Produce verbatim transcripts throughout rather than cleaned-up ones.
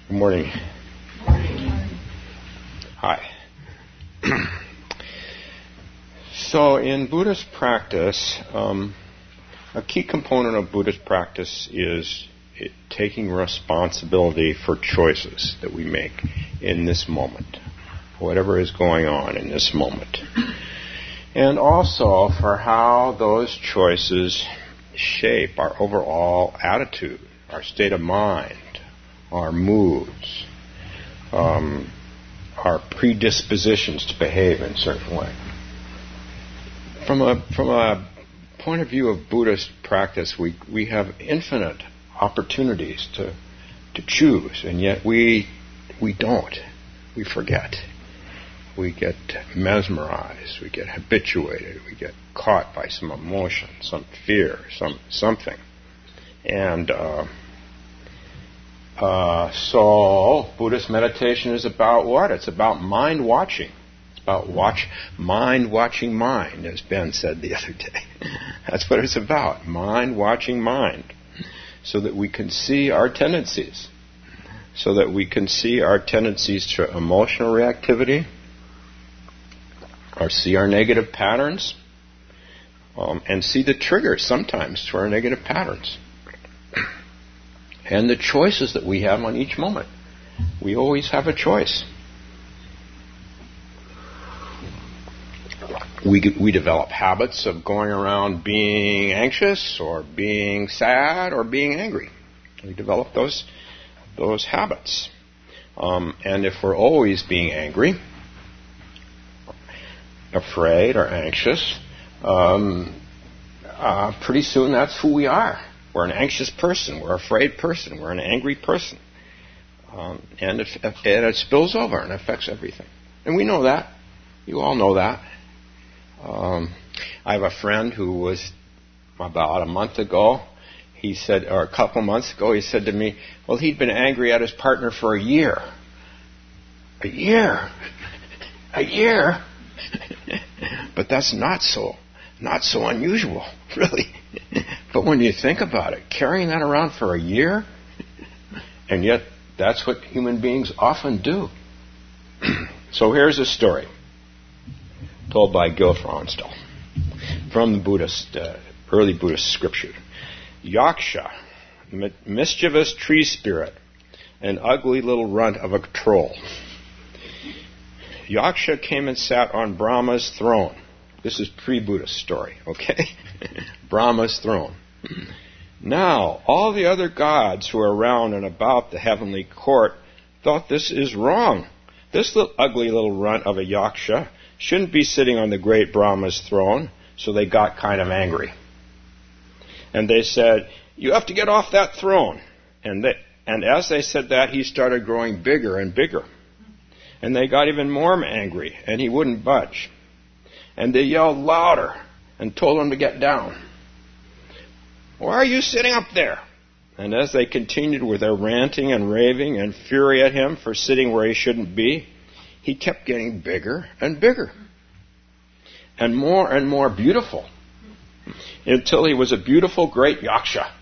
Good morning. Hi. So in Buddhist practice, um, a key component of Buddhist practice is it, taking responsibility for choices that we make in this moment, whatever is going on in this moment. And also for how those choices shape our overall attitude, our state of mind, our moods, um, our predispositions to behave in a certain way. From a from a point of view of Buddhist practice, we we have infinite opportunities to to choose, and yet we we don't. We forget. We get mesmerized. We get habituated. We get caught by some emotion, some fear, some something, and. Uh, Uh, so, Buddhist meditation is about what? It's about mind watching. It's about watch, mind watching mind, as Ben said the other day. That's what it's about, mind watching mind. So that we can see our tendencies. So that we can see our tendencies to emotional reactivity, or see our negative patterns, um, and see the triggers sometimes to our negative patterns. And the choices that we have on each moment. We always have a choice. We we develop habits of going around being anxious or being sad or being angry. We develop those those habits. Um, and if we're always being angry, afraid or anxious, um, uh, pretty soon that's who we are. We're an anxious person. We're an afraid person. We're an angry person. Um, and, it, and it spills over and affects everything. And we know that. You all know that. Um, I have a friend who was, about a month ago, he said, or a couple months ago, he said to me, well, he'd been angry at his partner for a year. A year? A year? But that's not so, not so unusual, really. But when you think about it, carrying that around for a year, and yet that's what human beings often do. So here's a story told by Gil Fronsdal from the Buddhist, uh, early Buddhist scripture. Yaksha, mi- mischievous tree spirit, an ugly little runt of a troll. Yaksha came and sat on Brahma's throne. This is pre-Buddhist story, okay? Brahma's throne. Now, all the other gods who are around and about the heavenly court thought this is wrong. This little, ugly little runt of a yaksha shouldn't be sitting on the great Brahma's throne, so they got kind of angry. And they said, you have to get off that throne. And, they, and as they said that, he started growing bigger and bigger. And they got even more angry, and he wouldn't budge. And they yelled louder and told him to get down. Why are you sitting up there? And as they continued with their ranting and raving and fury at him for sitting where he shouldn't be, he kept getting bigger and bigger and more and more beautiful until he was a beautiful great yaksha.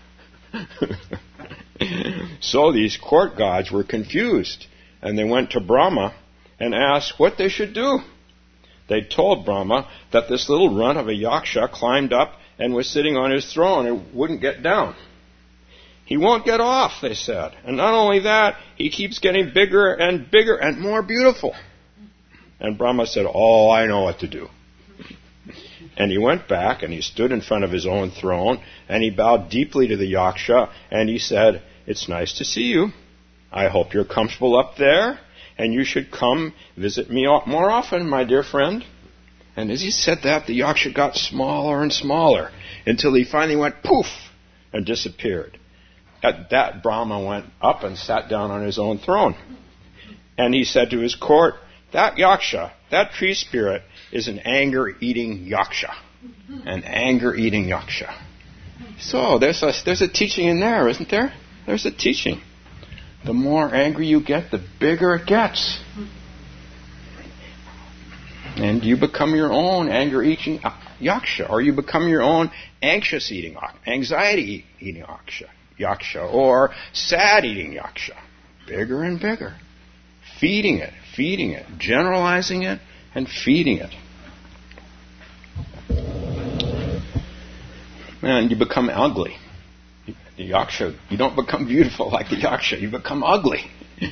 So these court gods were confused, and they went to Brahma and asked what they should do. They told Brahma that this little runt of a yaksha climbed up and was sitting on his throne and wouldn't get down. He won't get off, they said. And not only that, he keeps getting bigger and bigger and more beautiful. And Brahma said, oh, I know what to do. And he went back and he stood in front of his own throne and he bowed deeply to the yaksha and he said, it's nice to see you. I hope you're comfortable up there and you should come visit me more often, my dear friend. And as he said that, the yaksha got smaller and smaller until he finally went poof and disappeared. At that, Brahma went up and sat down on his own throne. And he said to his court, that yaksha, that tree spirit, is an anger-eating yaksha. An anger-eating yaksha. So there's a, there's a teaching in there, isn't there? There's a teaching. The more angry you get, the bigger it gets. And you become your own anger-eating yaksha, or you become your own anxious-eating, anxiety-eating yaksha, yaksha, or sad-eating yaksha. bigger and bigger. Feeding it, feeding it, generalizing it, and feeding it. And you become ugly. The yaksha, you don't become beautiful like the yaksha, you become ugly.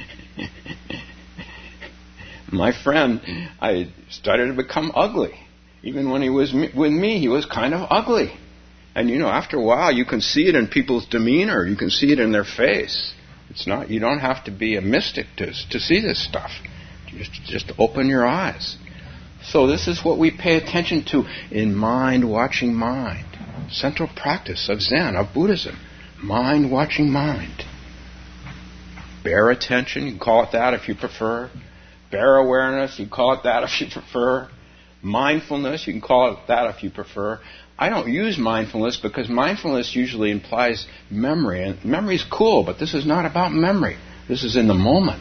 My friend, I started to become ugly. Even when he was with me, he was kind of ugly. And you know, after a while, you can see it in people's demeanor. You can see it in their face. It's not. You don't have to be a mystic to to see this stuff. Just just open your eyes. So this is what we pay attention to in mind watching mind. Central practice of Zen, of Buddhism. Mind watching mind. Bare attention, you can call it that if you prefer. Bare awareness, you can call it that if you prefer. Mindfulness, you can call it that if you prefer. I don't use mindfulness because mindfulness usually implies memory. And memory is cool, but this is not about memory. This is in the moment.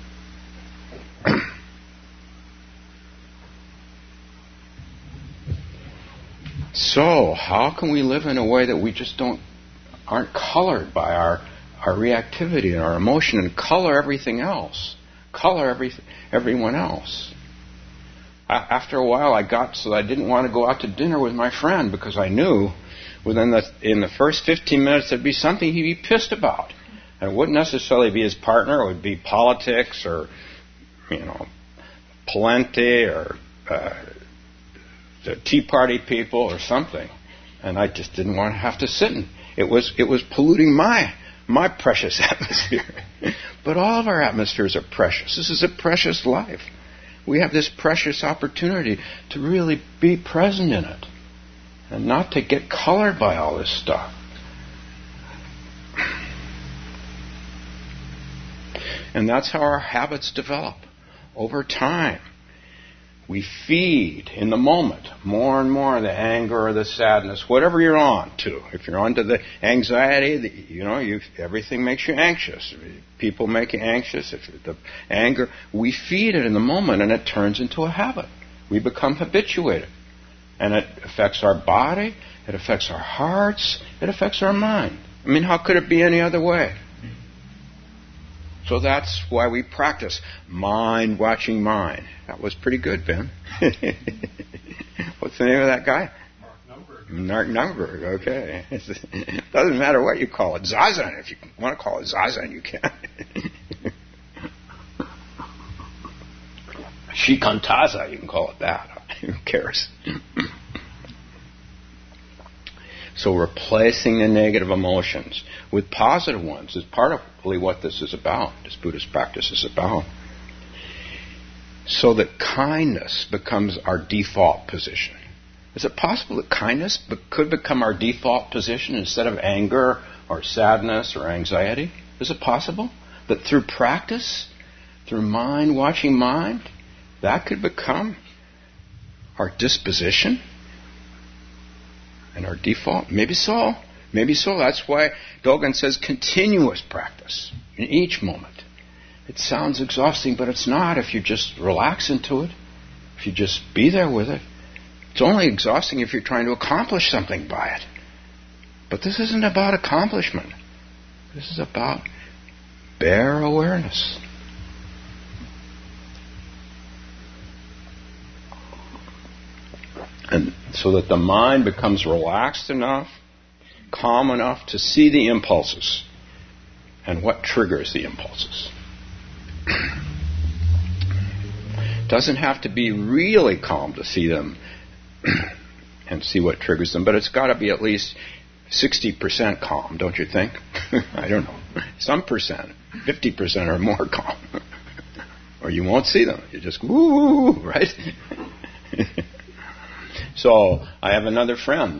So, how can we live in a way that we just don't aren't colored by our, our reactivity and our emotion and color everything else? Color every, everyone else. After a while, I got so that I didn't want to go out to dinner with my friend because I knew within the in the first fifteen minutes there'd be something he'd be pissed about. And it wouldn't necessarily be his partner. It would be politics or, you know, plenty or uh, the Tea Party people or something. And I just didn't want to have to sit in. It was it was polluting my my precious atmosphere. But all of our atmospheres are precious. This is a precious life. We have this precious opportunity to really be present in it and not to get colored by all this stuff. And that's how our habits develop over time. We feed in the moment more and more the anger or the sadness, whatever you're on to. If you're on to the anxiety, the, you know, you, everything makes you anxious. People make you anxious. If the anger, we feed it in the moment, and it turns into a habit. We become habituated, and it affects our body. It affects our hearts. It affects our mind. I mean, how could it be any other way? So that's why we practice mind watching mind. That was pretty good, Ben. What's the name of that guy? Mark Numberg. Mark Numberg, okay. It doesn't matter what you call it. Zazen, if you want to call it Zazen, you can. Shikantaza, you can call it that. Who cares? So replacing the negative emotions with positive ones is partly what this is about, this Buddhist practice is about. So that kindness becomes our default position. Is it possible that kindness be- could become our default position instead of anger or sadness or anxiety? Is it possible that through practice, through mind watching mind, that could become our disposition? And our default? Maybe so. Maybe so. That's why Dogen says continuous practice in each moment. It sounds exhausting, but it's not if you just relax into it. If you just be there with it. It's only exhausting if you're trying to accomplish something by it. But this isn't about accomplishment. This is about bare awareness. And so that the mind becomes relaxed enough, calm enough to see the impulses and what triggers the impulses. Doesn't have to be really calm to see them and see what triggers them, but it's got to be at least sixty percent calm, don't you think? I don't know. Some percent, fifty percent or more calm. Or you won't see them. You just, woo, right? So, I have another friend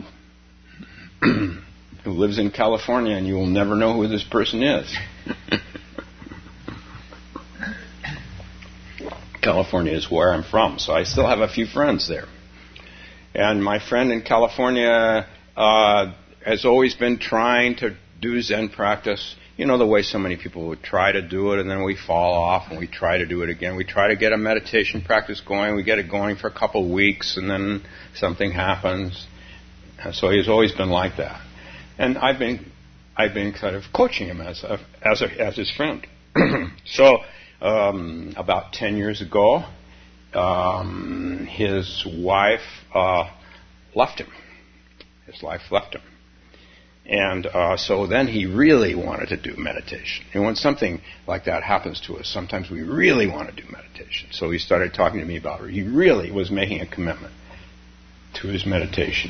who lives in California, and you will never know who this person is. California is where I'm from, so I still have a few friends there. And my friend in California uh, has always been trying to do Zen practice. You know, the way so many people would try to do it, and then we fall off, and we try to do it again. We try to get a meditation practice going. We get it going for a couple of weeks, and then something happens. And so he's always been like that. And I've been, I've been kind of coaching him as a, as a, as his friend. so, um, about ten years ago, um, his wife uh, left him. His wife left him. And uh, so then he really wanted to do meditation. And when something like that happens to us, sometimes we really want to do meditation. So he started talking to me about it. He really was making a commitment to his meditation.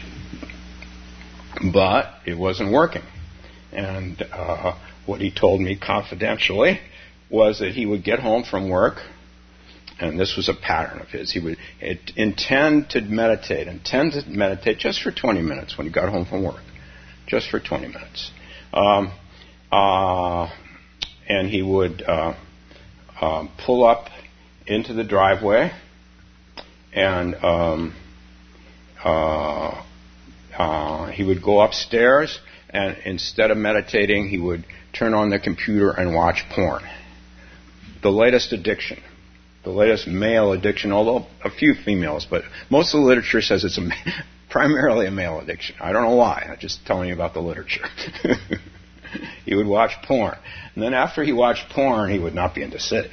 But it wasn't working. And uh, what he told me confidentially was that he would get home from work, and this was a pattern of his. He would intend to meditate, intend to meditate just for twenty minutes when he got home from work. Just for twenty minutes. Um, uh, and he would uh, uh, pull up into the driveway, and um, uh, uh, he would go upstairs, and instead of meditating, he would turn on the computer and watch porn. The latest addiction. The latest male addiction, although a few females, but most of the literature says it's a primarily a male addiction. I don't know why. I'm just telling you about the literature. He would watch porn. And then after he watched porn, he would not be into sitting.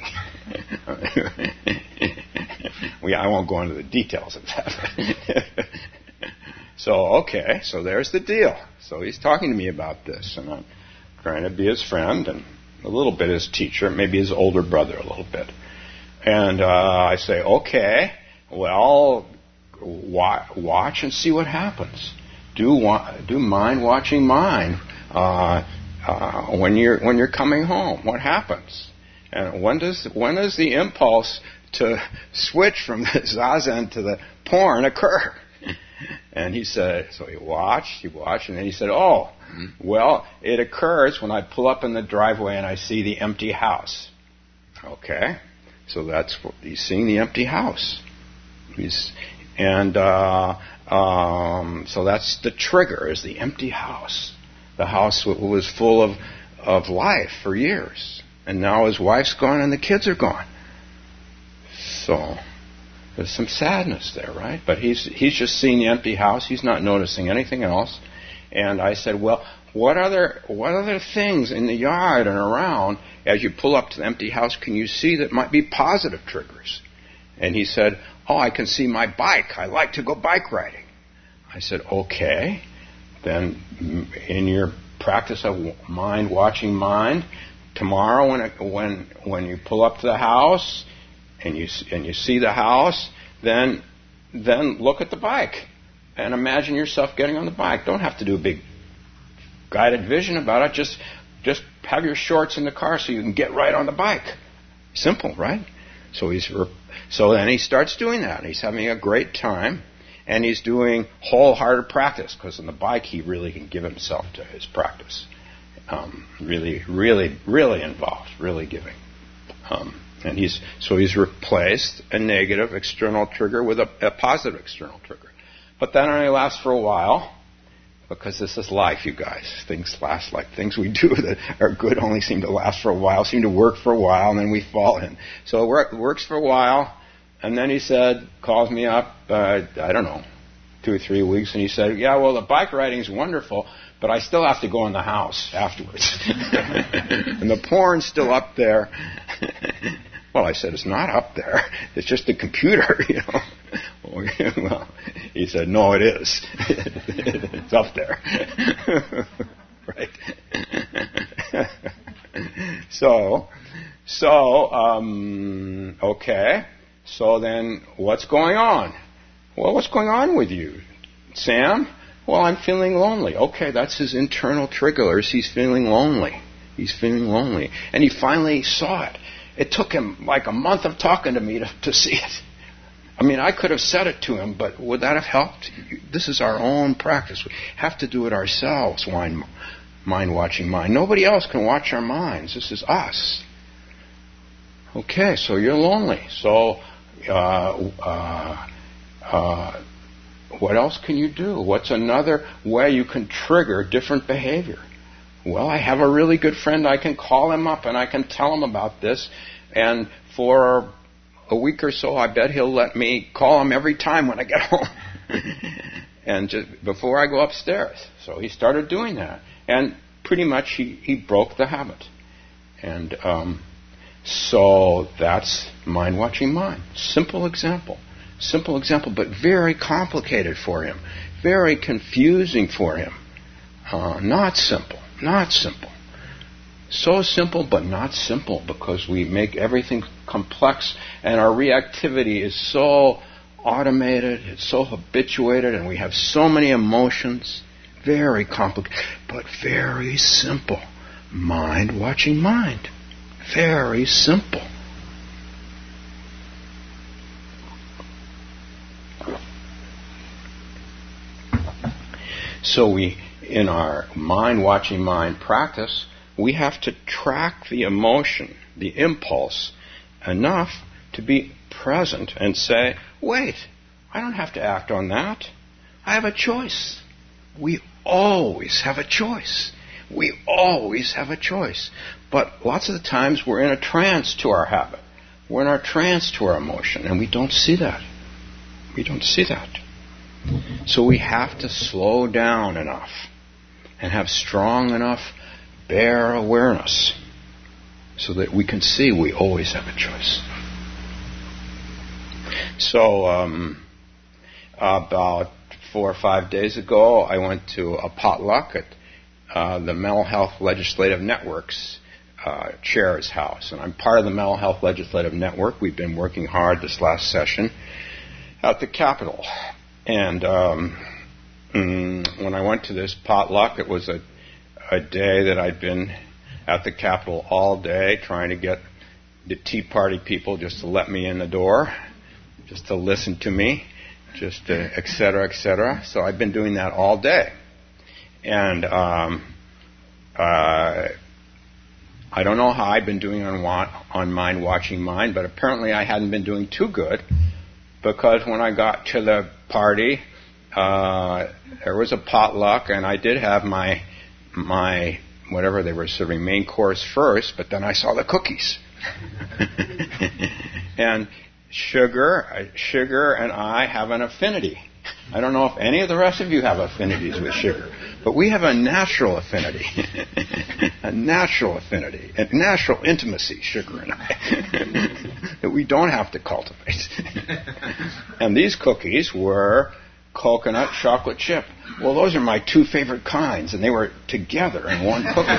well, I won't go into the details of that. so, okay, so there's the deal. So he's talking to me about this, and I'm trying to be his friend and a little bit his teacher, maybe his older brother a little bit. And uh, I say, okay, well, watch and see what happens. Do do mind watching mind uh, uh, when you're when you're coming home. What happens? And when does when does the impulse to switch from the zazen to the porn occur? And he said, so he watched, he watched, and then he said, oh, well, it occurs when I pull up in the driveway and I see the empty house. Okay, so that's what he's seeing, the empty house. He's And uh, um, so that's the trigger, is the empty house. The house was full of, of life for years. And now his wife's gone and the kids are gone. So there's some sadness there, right? But he's he's just seeing the empty house. He's not noticing anything else. And I said, well, what other what other things in the yard and around, as you pull up to the empty house, can you see that might be positive triggers? And he said, oh, I can see my bike. I like to go bike riding. I said, okay. Then in your practice of mind watching mind, tomorrow when it, when when you pull up to the house and you and you see the house, then then look at the bike and imagine yourself getting on the bike. Don't have to do a big guided vision about it. Just just have your shorts in the car so you can get right on the bike. Simple, right? So he's so then he starts doing that. He's having a great time, and he's doing wholehearted practice, because on the bike he really can give himself to his practice. Um, really, really, really involved, really giving. Um, and he's so he's replaced a negative external trigger with a, a positive external trigger. But that only lasts for a while, because this is life, you guys. Things last like things we do that are good only seem to last for a while, seem to work for a while, and then we fall in. So it work, works for a while, and then he said, calls me up, uh, I don't know, two or three weeks, and he said, yeah, well, the bike riding is wonderful, but I still have to go in the house afterwards. And the porn's still up there. Well, I said, it's not up there. It's just the computer, you know. Well, he said, no, it is. It's up there. Right? so, so, um, okay. So then what's going on? Well, what's going on with you, Sam? Well, I'm feeling lonely. Okay, that's his internal triggers. He's feeling lonely. He's feeling lonely. And he finally saw it. It took him like a month of talking to me to, to see it. I mean, I could have said it to him, but would that have helped? This is our own practice. We have to do it ourselves, mind, mind watching mind. Nobody else can watch our minds. This is us. Okay, so you're lonely. So, uh, uh, uh, what else can you do? What's another way you can trigger different behavior? Well, I have a really good friend. I can call him up and I can tell him about this. And for a week or so, I bet he'll let me call him every time when I get home. And just before I go upstairs. So he started doing that. And pretty much he, he broke the habit. And um, So that's mind watching mind. Simple example. Simple example, but very complicated for him. Very confusing for him. Uh, not simple. Not simple. So simple, but not simple, because we make everything complex, and our reactivity is so automated, it's so habituated, and we have so many emotions. Very complicated, but very simple. Mind watching mind. Very simple. So we, in our mind watching mind practice, we have to track the emotion, the impulse, enough to be present and say, wait, I don't have to act on that. I have a choice. We always have a choice. We always have a choice. But lots of the times we're in a trance to our habit. We're in our trance to our emotion, and we don't see that. We don't see that. So we have to slow down enough and have strong enough bare awareness so that we can see we always have a choice. So um, about four or five days ago, I went to a potluck at uh, the Mental Health Legislative Network's uh, chair's house. And I'm part of the Mental Health Legislative Network. We've been working hard this last session at the Capitol. And um, mm, when I went to this potluck, it was a, a day that I'd been at the Capitol all day trying to get the Tea Party people just to let me in the door, just to listen to me, just to et cetera, et cetera. So I've been doing that all day. And um, uh, I don't know how I've been doing on, on Mind Watching Mind, but apparently I hadn't been doing too good, because when I got to the party, uh, there was a potluck, and I did have my my whatever they were serving, main course first, but then I saw the cookies. And sugar, sugar and I have an affinity. I don't know if any of the rest of you have affinities with sugar, but we have a natural affinity. A natural affinity, a natural intimacy, sugar and I, that we don't have to cultivate. And these cookies were coconut chocolate chip. Well, those are my two favorite kinds, and they were together in one cookie.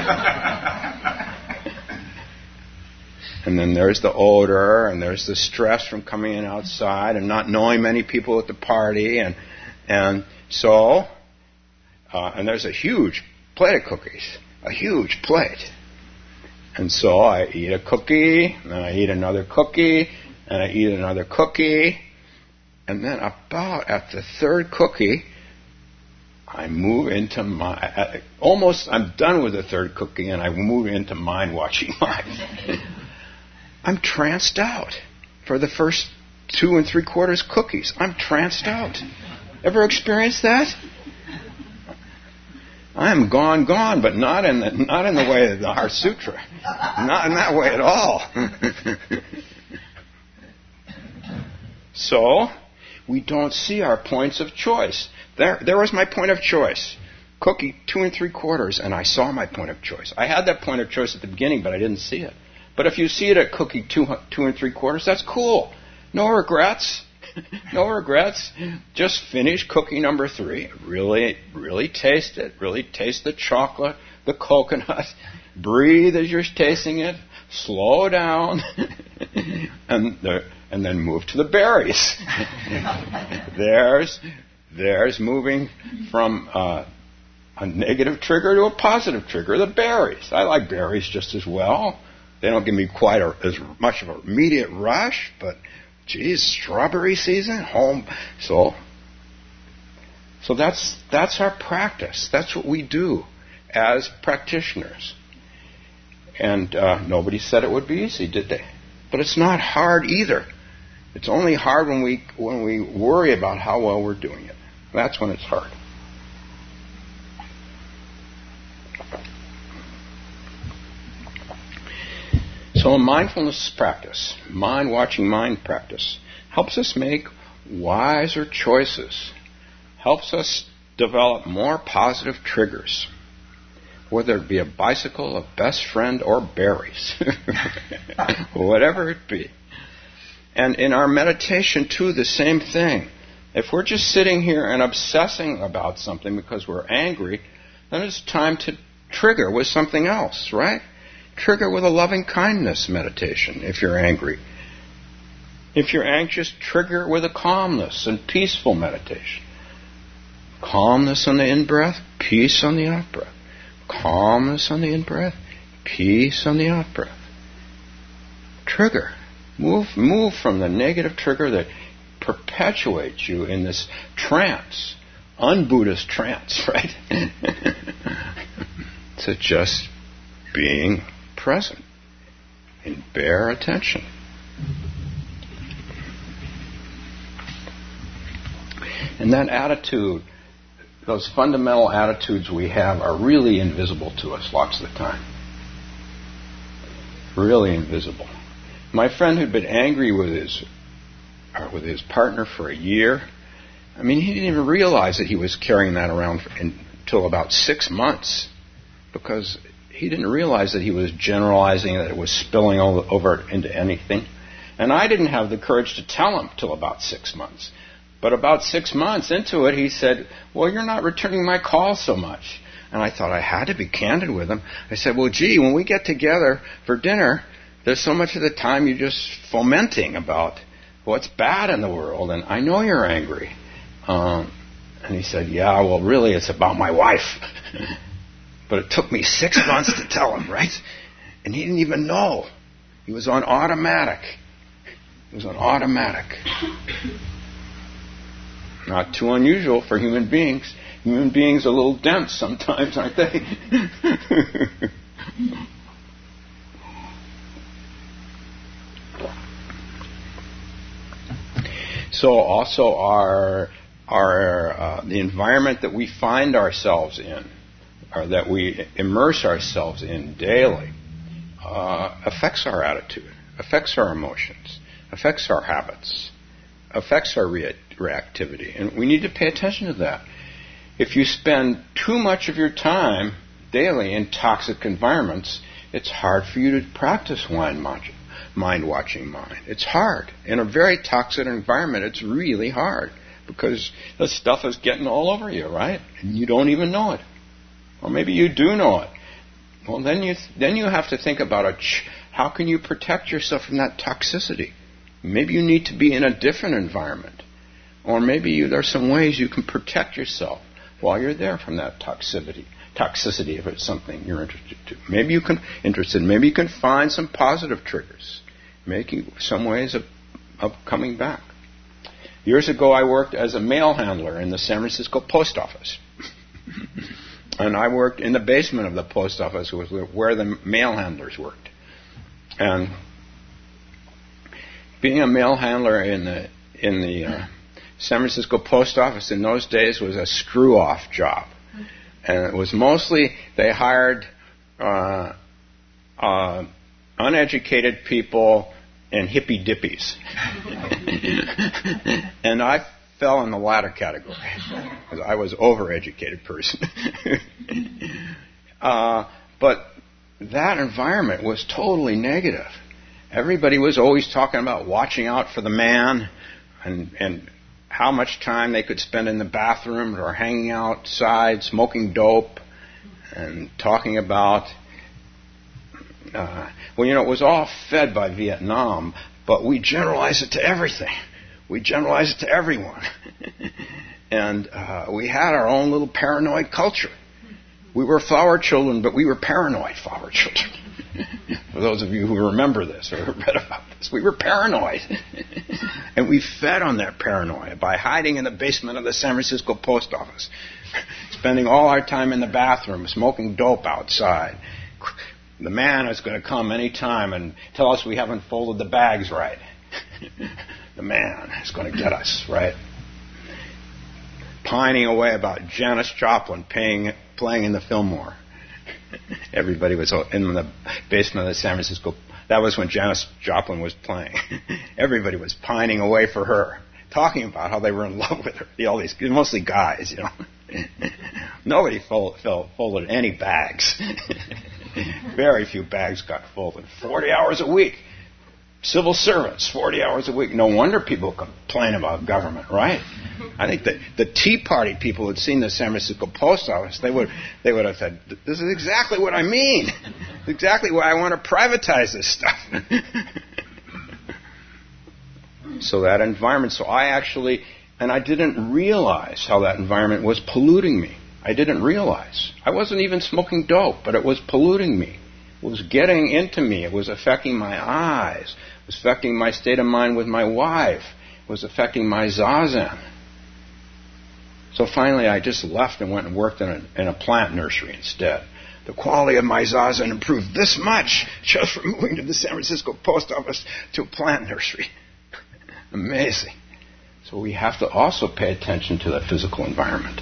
And then there's the odor, and there's the stress from coming in outside and not knowing many people at the party, and and so, uh, and there's a huge plate of cookies, a huge plate. And so I eat a cookie, and then I eat another cookie, and I eat another cookie, and then about at the third cookie, I move into my, almost I'm done with the third cookie, and I move into mind watching mind. I'm tranced out for the first two and three quarters cookies. I'm tranced out. Ever experienced that? I am gone, gone, but not in the not in the way of the Heart Sutra. Not in that way at all. So we don't see our points of choice. There, there was my point of choice. Cookie two and three quarters, and I saw my point of choice. I had that point of choice at the beginning, but I didn't see it. But if you see it at cookie two, two and three quarters, that's cool. No regrets. No regrets. Just finish cookie number three. Really, really taste it. Really taste the chocolate, the coconut. Breathe as you're tasting it. Slow down. and the, and then move to the berries. there's, there's moving from uh, a negative trigger to a positive trigger. The berries. I like berries just as well. They don't give me quite a, as much of an immediate rush, but geez, strawberry season, home. So, so that's that's our practice. That's what we do as practitioners. And uh, nobody said it would be easy, did they? But it's not hard either. It's only hard when we when we worry about how well we're doing it. That's when it's hard. So a mindfulness practice, mind-watching mind practice, helps us make wiser choices, helps us develop more positive triggers. whether it be a bicycle, a best friend, or berries. Whatever it be. And in our meditation, too, the same thing. If we're just sitting here and obsessing about something because we're angry, then it's time to trigger with something else, right? Trigger with a loving kindness meditation if you're angry. If you're anxious, trigger with a calmness and peaceful meditation. Calmness on the in-breath, peace on the out-breath. Calmness on the in-breath, peace on the out-breath. Trigger. Move, move from the negative trigger that perpetuates you in this trance, un-Buddhist trance, right? To just being present in bare attention. And that attitude, those fundamental attitudes we have are really invisible to us lots of the time. Really invisible. My friend who'd been angry with his or with his partner for a year, I mean, he didn't even realize that he was carrying that around for, until about six months because he didn't realize that he was generalizing, that it was spilling over into anything. And I didn't have the courage to tell him till about six months. But about six months into it, he said, well, you're not returning my calls so much. And I thought I had to be candid with him. I said, well, gee, when we get together for dinner, there's so much of the time you're just fomenting about what's bad in the world, and I know you're angry. Um, and he said, yeah, well, really, it's about my wife. But it took me six months to tell him, right? And he didn't even know. He was on automatic. He was on automatic. Not too unusual for human beings. Human beings are a little dense sometimes, aren't they? So also our our uh, the environment that we find ourselves in, or that we immerse ourselves in daily, uh, affects our attitude, affects our emotions, affects our habits, affects our re- reactivity, and we need to pay attention to that. If you spend too much of your time daily in toxic environments, it's hard for you to practice mind watching. Mind-watching mind. It's hard. In a very toxic environment, it's really hard because the stuff is getting all over you, right? And you don't even know it. Or maybe you do know it. Well, then you then you have to think about a ch- how can you protect yourself from that toxicity? Maybe you need to be in a different environment. Or maybe you, there are some ways you can protect yourself while you're there from that toxicity. Toxicity, if it's something you're interested to. Maybe you can interested. Maybe you can find some positive triggers, making some ways of, of coming back. Years ago, I worked as a mail handler in the San Francisco post office, and I worked in the basement of the post office, was where the mail handlers worked. And being a mail handler in the in the uh, San Francisco post office in those days was a screw-off job. And it was mostly, they hired uh, uh, uneducated people and hippy-dippies. And I fell in the latter category, because I was an overeducated person. uh, but that environment was totally negative. Everybody was always talking about watching out for the man and and how much time they could spend in the bathroom or hanging outside, smoking dope, and talking about, uh, well, you know, it was all fed by Vietnam, but we generalize it to everything. We generalize it to everyone. And uh, we had our own little paranoid culture. We were flower children, but we were paranoid flower children. For those of you who remember this or read about this, we were paranoid. And we fed on that paranoia by hiding in the basement of the San Francisco post office, spending all our time in the bathroom, smoking dope outside. The man is going to come any time and tell us we haven't folded the bags right. The man is going to get us, right? Pining away about Janis Joplin paying, playing in the Fillmore. Everybody was in the basement of the San Francisco. That was when Janis Joplin was playing. Everybody was pining away for her, talking about how they were in love with her. All these, mostly guys, you know. Nobody fold, fold, folded any bags. Very few bags got folded. Forty hours a week. Civil servants, forty hours a week. No wonder people complain about government, right? I think that the Tea Party people had seen the San Francisco Post Office. They would they would have said, "This is exactly what I mean. Exactly why I want to privatize this stuff." So that environment. So I actually, and I didn't realize how that environment was polluting me. I didn't realize. I wasn't even smoking dope, but it was polluting me. It was getting into me. It was affecting my eyes. It was affecting my state of mind with my wife. It was affecting my zazen. So finally I just left and went and worked in a, in a plant nursery instead. The quality of my zazen improved this much just from moving to the San Francisco Post Office to a plant nursery. Amazing. So we have to also pay attention to the physical environment.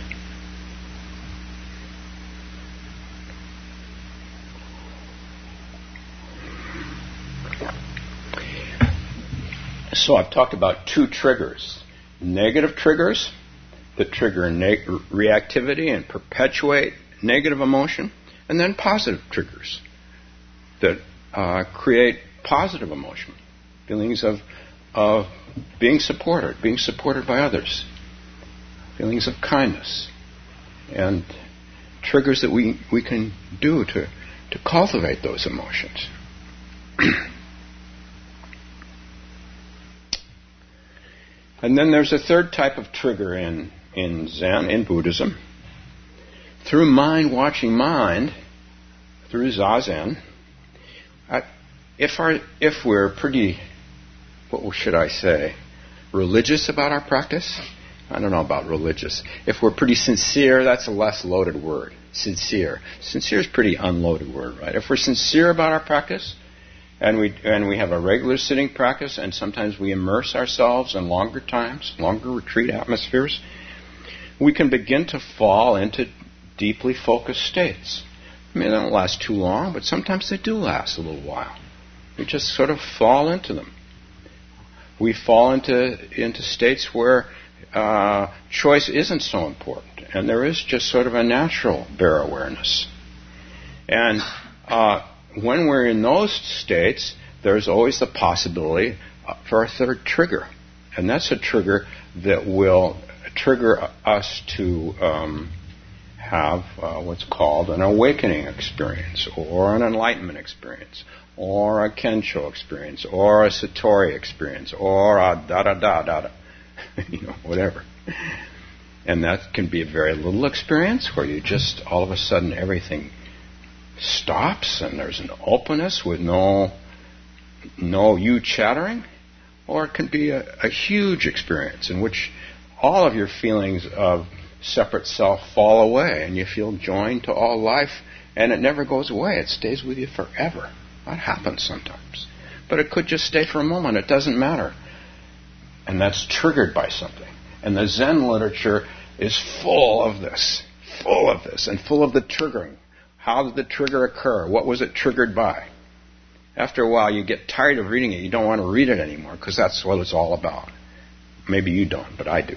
So I've talked about two triggers. Negative triggers that trigger neg- reactivity and perpetuate negative emotion, and then positive triggers that uh, create positive emotion, feelings of, of being supported, being supported by others, feelings of kindness, and triggers that we, we can do to, to cultivate those emotions. And then there's a third type of trigger in, in Zen, in Buddhism. Through mind watching mind, through Zazen, uh, if, our, if we're pretty, what should I say, religious about our practice? I don't know about religious. If we're pretty sincere, that's a less loaded word. Sincere. Sincere is a pretty unloaded word, right? If we're sincere about our practice, And we and we have a regular sitting practice, and sometimes we immerse ourselves in longer times, longer retreat atmospheres, we can begin to fall into deeply focused states. I mean, they don't last too long, but sometimes they do last a little while. We just sort of fall into them. We fall into into states where uh, choice isn't so important, and there is just sort of a natural bare awareness. And uh, when we're in those states, there's always the possibility for a third trigger. And that's a trigger that will trigger us to um, have uh, what's called an awakening experience, or an enlightenment experience, or a Kensho experience, or a Satori experience, or a da-da-da-da-da, you know, whatever. And that can be a very little experience where you just, all of a sudden, everything stops and there's an openness with no no you chattering, or it can be a, a huge experience in which all of your feelings of separate self fall away and you feel joined to all life, and it never goes away. It stays with you forever. That happens sometimes. But it could just stay for a moment. It doesn't matter. And that's triggered by something. And the Zen literature is full of this, full of this, and full of the triggering. How did the trigger occur? What was it triggered by? After a while, you get tired of reading it. You don't want to read it anymore because that's what it's all about. Maybe you don't, but I do.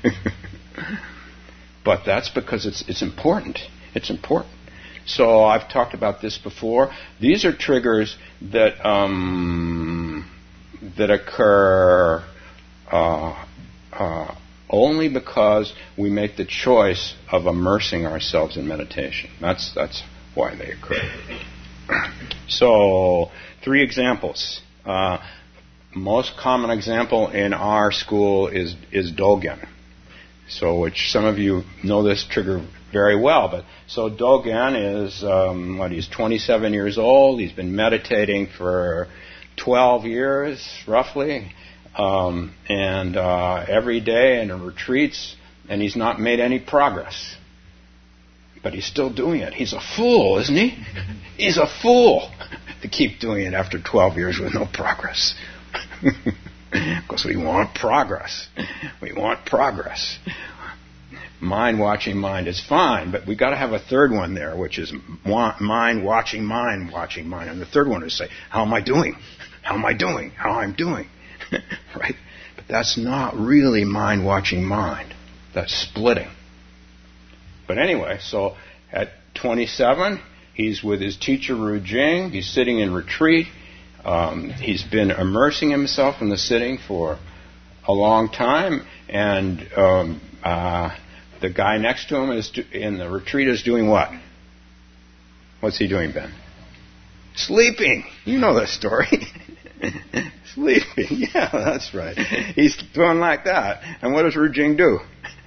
But that's because it's it's important. It's important. So I've talked about this before. These are triggers that um, that occur uh, uh, only because we make the choice of immersing ourselves in meditation. That's that's why they occur. So, three examples. Uh, most common example in our school is is Dogen. So, which some of you know this trigger very well. But so Dogen is um, what? He's twenty-seven years old. He's been meditating for twelve years, roughly. Um, and uh, every day in retreats, and he's not made any progress. But he's still doing it. He's a fool, isn't he? He's a fool to keep doing it after twelve years with no progress. Because we want progress. We want progress. Mind watching mind is fine, but we've got to have a third one there, which is mind watching mind watching mind. And the third one is say, how am I doing? How am I doing? How I'm doing? Right? But that's not really mind watching mind. That's splitting. But anyway, so at twenty-seven, he's with his teacher Ru Jing. He's sitting in retreat. Um, he's been immersing himself in the sitting for a long time, and um, uh, the guy next to him is do, in the retreat is doing what? What's he doing, Ben? Sleeping. You know the story. Sleeping. Yeah, that's right. He's doing like that. And what does Ru Jing do?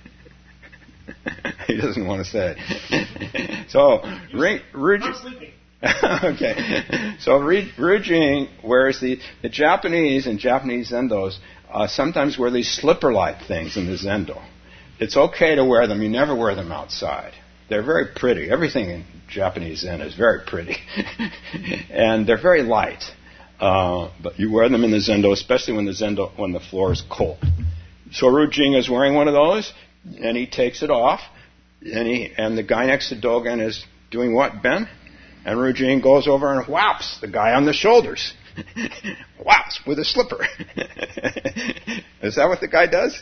He doesn't want to say it. So, Ru Jing... sleeping. Okay. So, Ru Jing wears the... The Japanese and Japanese zendos uh, sometimes wear these slipper-like things in the zendo. It's okay to wear them. You never wear them outside. They're very pretty. Everything in Japanese Zen is very pretty. And they're very light. Uh, but you wear them in the zendo, especially when the zendo, when the floor is cold. So Ru Jing is wearing one of those, and he takes it off, and he and the guy next to Dogen is doing what, Ben? And Ru Jing goes over and whaps the guy on the shoulders. Whaps with a slipper. Is that what the guy does?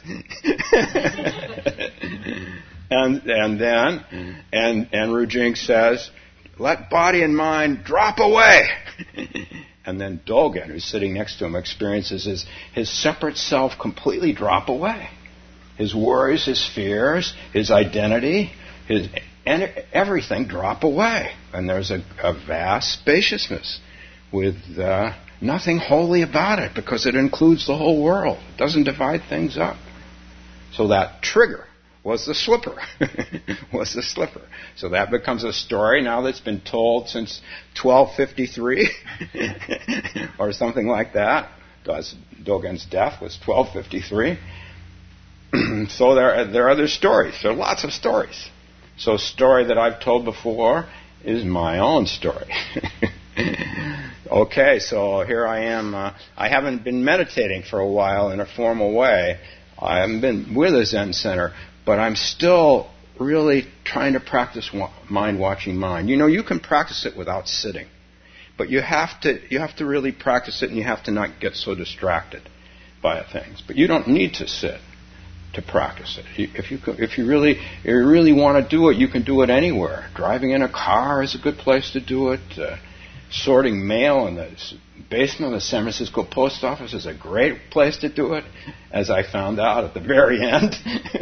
And and then and and Ru Jing says, "Let body and mind drop away." And then Dogen, who's sitting next to him, experiences his, his separate self completely drop away. His worries, his fears, his identity, his and everything drop away. And there's a, a vast spaciousness with uh, nothing holy about it, because it includes the whole world. It doesn't divide things up. So that trigger was the slipper. was the slipper. So that becomes a story now that's been told since twelve fifty-three or something like that. Dogen's death was twelve fifty-three. So there are, there are other stories. There are lots of stories. So a story that I've told before is my own story. Okay, so here I am. Uh, I haven't been meditating for a while in a formal way. I haven't been with a Zen center, but I'm still really trying to practice mind watching mind. You know, you can practice it without sitting, but you have to you have to really practice it, and you have to not get so distracted by things. But you don't need to sit to practice it. If you if you really if you really want to do it, you can do it anywhere. Driving in a car is a good place to do it. Uh, sorting mail in the basement of the San Francisco post office is a great place to do it, as I found out at the very end.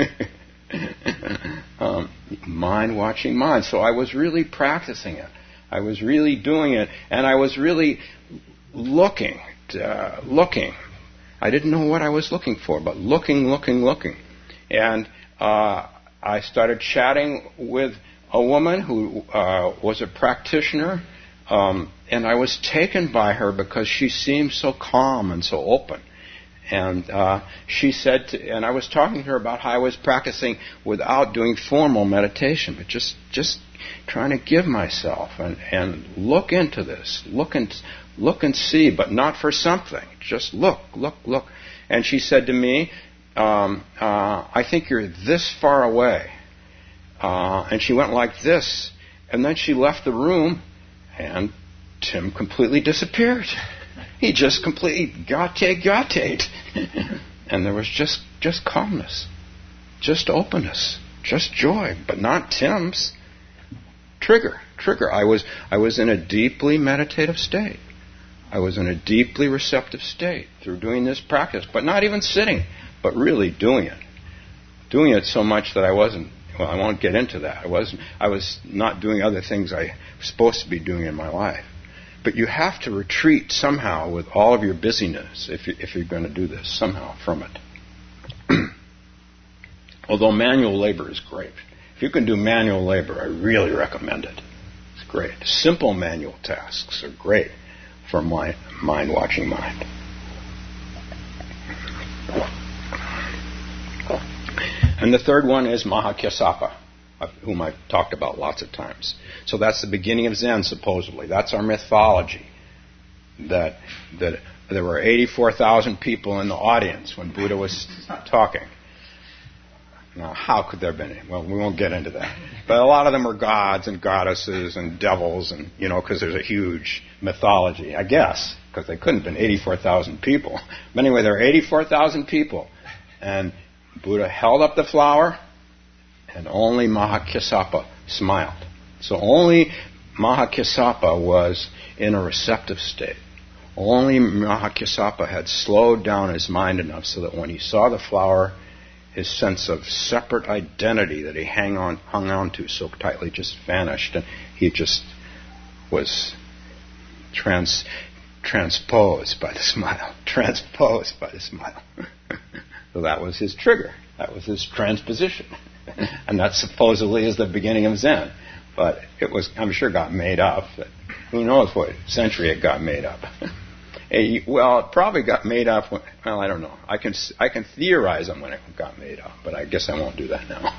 um, mind watching mind. So I was really practicing it. I was really doing it, and I was really looking, uh, looking. I didn't know what I was looking for, but looking, looking, looking. And uh, I started chatting with a woman who uh, was a practitioner, um, and I was taken by her because she seemed so calm and so open. And uh, she said, to, and I was talking to her about how I was practicing without doing formal meditation, but just just trying to give myself and, and look into this, look and look and see, but not for something. Just look, look, look. And she said to me, um, uh, "I think you're this far away." Uh, and she went like this, and then she left the room, and Tim completely disappeared. He just completely gate gate, and there was just just calmness, just openness, just joy, but not Tim's. Trigger, trigger. I was I was in a deeply meditative state. I was in a deeply receptive state through doing this practice, but not even sitting, but really doing it, doing it so much that I wasn't. Well, I won't get into that. I wasn't. I was not doing other things I was supposed to be doing in my life. But you have to retreat somehow with all of your busyness if, you, if you're going to do this, somehow from it. Although manual labor is great. If you can do manual labor, I really recommend it. It's great. Simple manual tasks are great for mind, mind watching mind. And the third one is Mahakyasapa, of whom I've talked about lots of times. So that's the beginning of Zen, supposedly. That's our mythology. That that there were eighty-four thousand people in the audience when Buddha was talking. Now, how could there have been any? Well, we won't get into that. But a lot of them were gods and goddesses and devils, and you know, because there's a huge mythology, I guess, because they couldn't have been eighty-four thousand people. But anyway, there were eighty-four thousand people, and Buddha held up the flower, And only Mahakassapa smiled. So only Mahakassapa was in a receptive state. Only Mahakassapa had slowed down his mind enough so that when he saw the flower, his sense of separate identity that he hang on, hung on to so tightly just vanished, and he just was trans, transposed by the smile. Transposed by the smile. So that was his trigger. That was his transposition. And that supposedly is the beginning of Zen. But it was, I'm sure, got made up. Who knows what century it got made up. Well, it probably got made up when, well, I don't know. I can I can theorize on when it got made up, but I guess I won't do that now.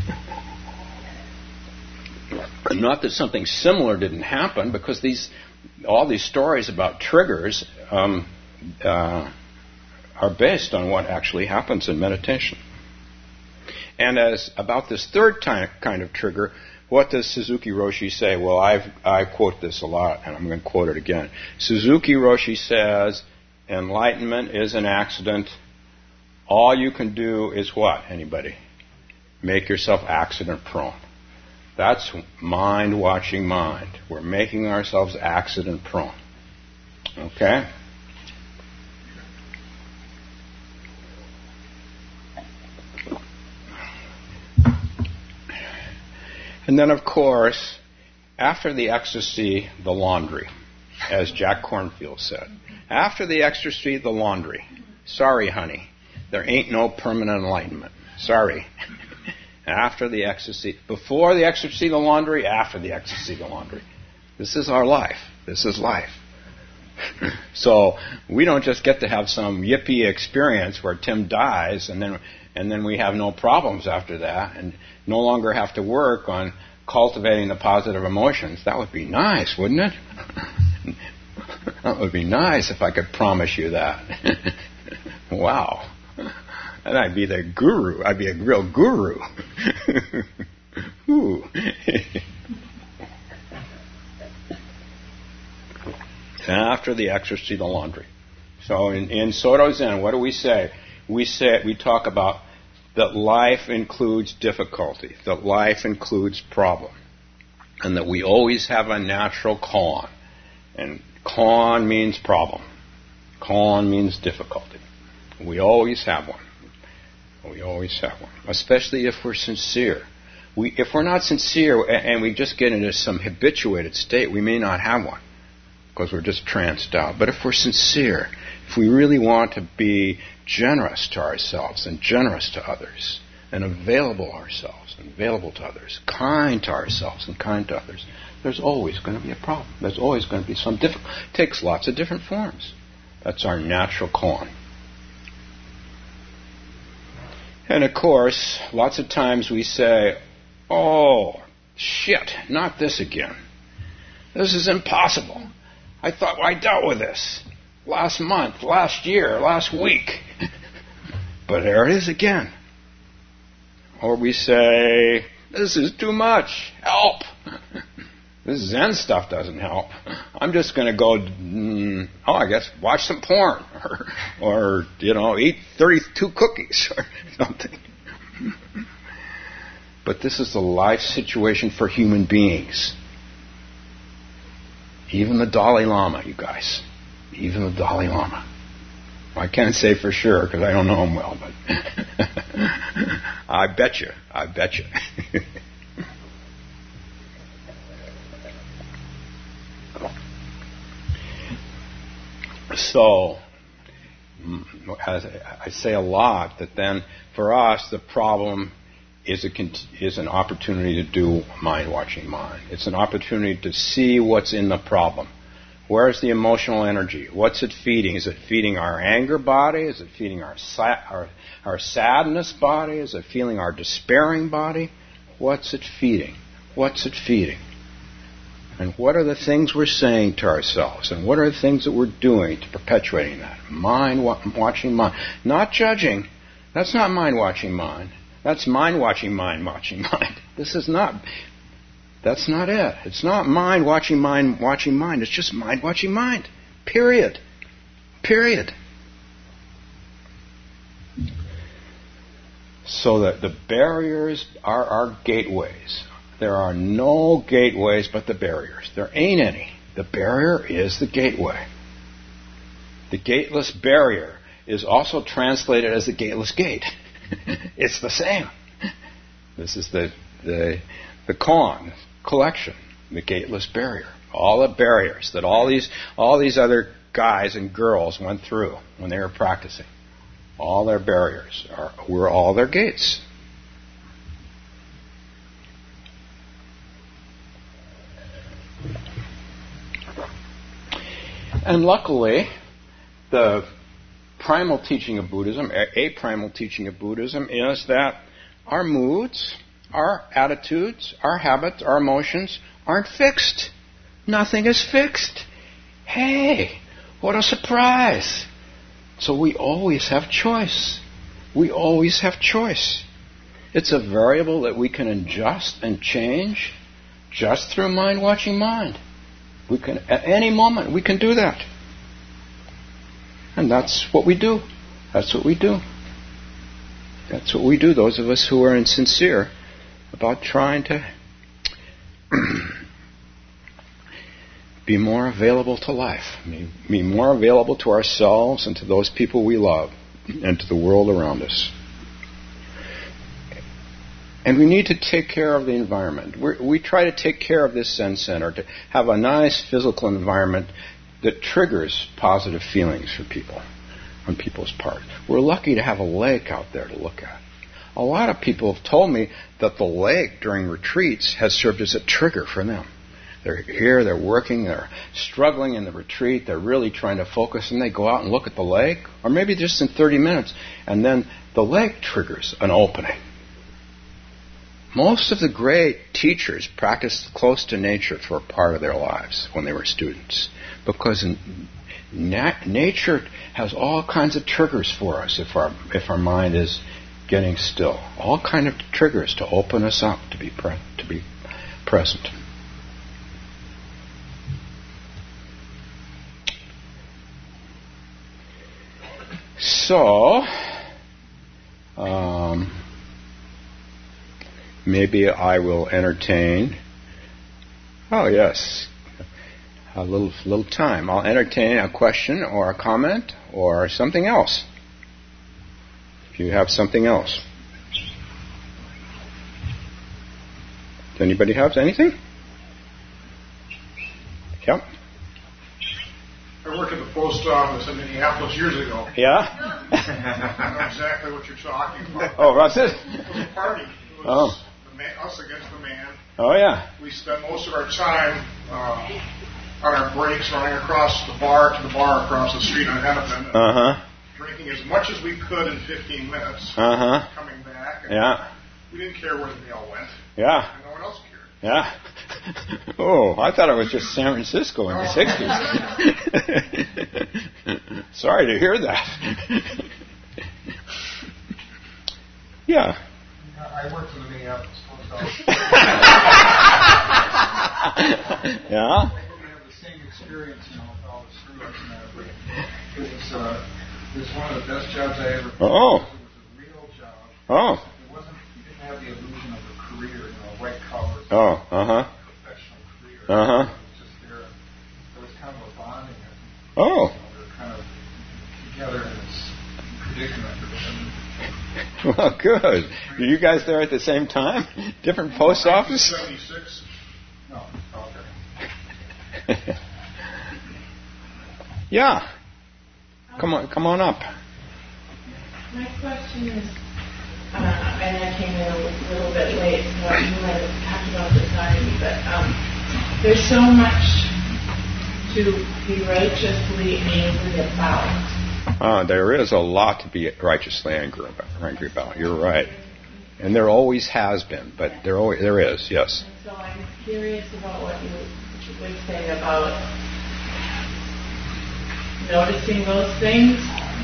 Not that something similar didn't happen, because these all these stories about triggers um, uh, are based on what actually happens in meditation. And as about this third ty- kind of trigger, what does Suzuki Roshi say? Well, I've, I quote this a lot, and I'm going to quote it again. Suzuki Roshi says, enlightenment is an accident. All you can do is what? Anybody? Make yourself accident prone. That's mind watching mind. We're making ourselves accident prone. Okay? And then, of course, after the ecstasy, the laundry, as Jack Kornfield said. After the ecstasy, the laundry. Sorry, honey, there ain't no permanent enlightenment. Sorry. After the ecstasy, before the ecstasy, the laundry, after the ecstasy, the laundry. This is our life. This is life. So we don't just get to have some yippee experience where Tim dies and then and then we have no problems after that and no longer have to work on cultivating the positive emotions. That would be nice, wouldn't it? That would be nice if I could promise you that. Wow. And I'd be the guru. I'd be a real guru. Ooh. After the ecstasy, the laundry. So in, in Soto Zen, what do we say? We say we talk about that life includes difficulty, that life includes problem, and that we always have a natural koan. And koan means problem. Koan means difficulty. We always have one. We always have one, especially if we're sincere. We, if we're not sincere and we just get into some habituated state, we may not have one, because we're just tranced out. But if we're sincere, if we really want to be generous to ourselves and generous to others, and available ourselves and available to others, kind to ourselves and kind to others, there's always going to be a problem. There's always going to be some difficult. It takes lots of different forms. That's our natural koan. And of course, lots of times we say, oh, shit, not this again. This is impossible. I thought well, I dealt with this last month, last year, last week. But there it is again. Or we say, this is too much. Help. This Zen stuff doesn't help. I'm just going to go, mm, oh, I guess, watch some porn. Or, or, you know, eat thirty-two cookies or something. But this is the life situation for human beings. Even the Dalai Lama, you guys. Even the Dalai Lama. I can't say for sure because I don't know him well, but I bet you. I bet you. So, as I say a lot, that then for us the problem is a is an opportunity to do mind watching mind. It's an opportunity to see what's in the problem. Where's the emotional energy? What's it feeding? Is it feeding our anger body? Is it feeding our sa- our, our sadness body? Is it feeding our despairing body? What's it feeding? What's it feeding? And what are the things we're saying to ourselves? And what are the things that we're doing to perpetuating that? Mind wa- watching mind. Not judging. That's not mind watching mind. That's mind watching mind watching mind. This is not... That's not it. It's not mind watching mind watching mind. It's just mind watching mind. Period. Period. So that the barriers are our gateways. There are no gateways but the barriers. There ain't any. The barrier is the gateway. The gateless barrier is also translated as the gateless gate. It's the same. This is the the the koan collection, the gateless barrier. All the barriers that all these all these other guys and girls went through when they were practicing. All their barriers are were all their gates. And luckily, the primal teaching of Buddhism, a primal teaching of Buddhism, is that our moods, our attitudes, our habits, our emotions aren't fixed. Nothing is fixed. Hey, what a surprise. So we always have choice. We always have choice. It's a variable that we can adjust and change just through mind watching mind. We can, at any moment, we can do that. And that's what we do. That's what we do. That's what we do, those of us who are insincere about trying to be more available to life, be more available to ourselves and to those people we love and to the world around us. And we need to take care of the environment. We're, we try to take care of this Zen center, to have a nice physical environment that triggers positive feelings for people, on people's part. We're lucky to have a lake out there to look at. A lot of people have told me that the lake during retreats has served as a trigger for them. They're here, they're working, they're struggling in the retreat, they're really trying to focus, and they go out and look at the lake, or maybe just in thirty minutes, and then the lake triggers an opening. Most of the great teachers practiced close to nature for a part of their lives when they were students, because na- nature has all kinds of triggers for us if our if our mind is getting still. All kinds of triggers to open us up to be pre- to be present. So, um, maybe I will entertain. Oh yes, a little little time. I'll entertain a question or a comment or something else. If you have something else, does anybody have anything? Yep. I worked at the post office in Minneapolis years ago. Yeah? I know exactly what you're talking about. Oh, that's it? It was a party. It was Oh. the man, us against the man. Oh, yeah. We spent most of our time uh, on our breaks running across the bar to the bar across the street on Hennepin. Uh-huh. Drinking as much as we could in fifteen minutes. Uh-huh. Coming back. Yeah. We didn't care where the meal went. Yeah. And no one else cared. Yeah. Oh, I thought it was just San Francisco in the sixties. Sorry to hear that. Yeah. I worked in the Minneapolis post office. Yeah? I didn't have the same experience, you know, with all the screw-ups and that, but it was, uh, it was one of the best jobs I ever did. Oh. It was a real job. Oh. It wasn't, you didn't have the illusion of a career, you know, white collar. Oh, uh-huh. Professional career. Uh-huh. It was just there. There was kind of a bonding, I think. Oh. You know, we were kind of together in this predicament. Well, good. Were you guys there at the same time? Different post office? seventy-six. No, okay. Yeah. Come on, come on up. My question is, uh, and I came in a little bit late, so you might have talked about this already, but um, there's so much to be righteously angry about. Uh, there is a lot to be righteously angry about. Angry about. You're right, and there always has been, but there always, there is, yes. And so I'm curious about what you would say about noticing those things,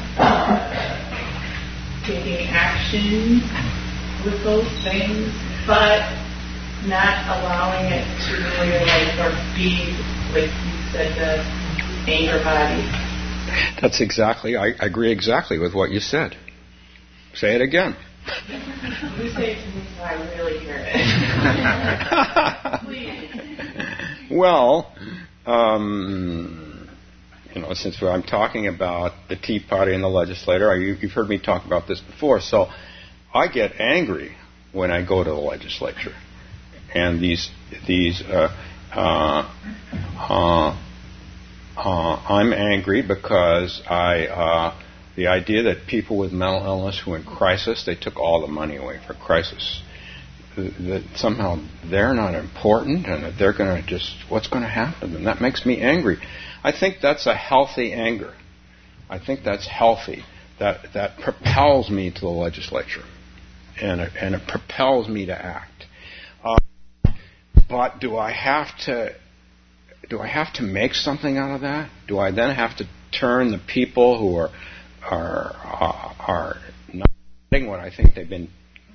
uh, taking action with those things, but not allowing it to really like or be, like you said, the anger body. That's exactly, I agree exactly with what you said. Say it again. You say it to me so I really hear it. Please. Well, um, you know, since I'm talking about the Tea Party and the legislator, you've heard me talk about this before, so I get angry when I go to the legislature. And these, these, uh, uh, uh, uh, I'm angry because I, uh, the idea that people with mental illness who are in crisis, they took all the money away for crisis. That somehow they're not important and that they're going to just, what's going to happen? And that makes me angry. I think that's a healthy anger. I think that's healthy. That that propels me to the legislature. And it, and it propels me to act. Uh, but do I have to, do I have to make something out of that? Do I then have to turn the people who are are are, are not getting what I think they've been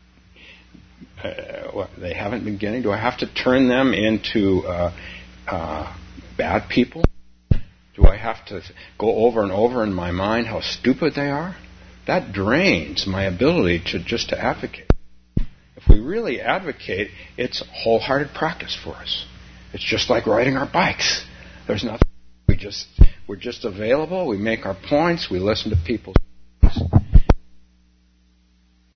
Uh, what they haven't been getting? Do I have to turn them into uh, uh, bad people? Do I have to go over and over in my mind how stupid they are? That drains my ability to just to advocate. If we really advocate, it's wholehearted practice for us. It's just like riding our bikes. There's nothing. We just we're just available. We make our points. We listen to people's